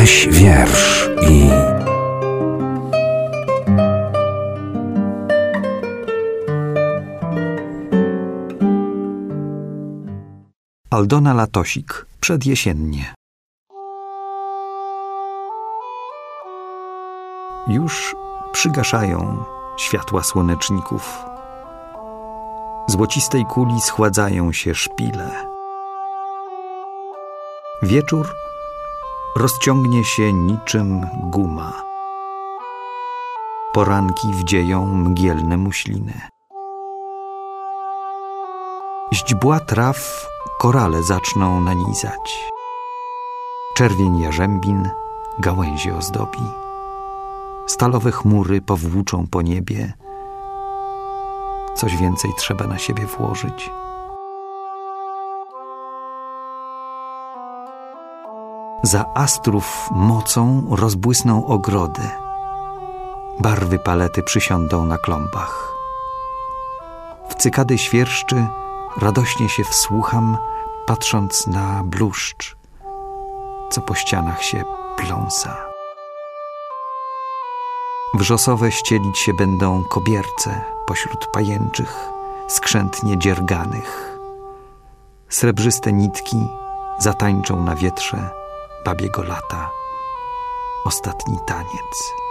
Weź wiersz i... Aldona Latosik. Przedjesiennie. Już przygaszają światła słoneczników. Złocistej kuli schładzają się szpile. Wieczór rozciągnie się niczym guma. Poranki wdzieją mgielne muśliny. Źdźbła traw korale zaczną nanizać. Czerwień jarzębin gałęzie ozdobi. Stalowe chmury powłóczą po niebie. Coś więcej trzeba na siebie włożyć. Za astrów mocą rozbłysną ogrody. Barwy palety przysiądą na klombach. W cykady świerszczy radośnie się wsłucham, patrząc na bluszcz, co po ścianach się pląsa. Wrzosowe ścielić się będą kobierce pośród pajęczych, skrzętnie dzierganych. Srebrzyste nitki zatańczą na wietrze babiego lata ostatni taniec.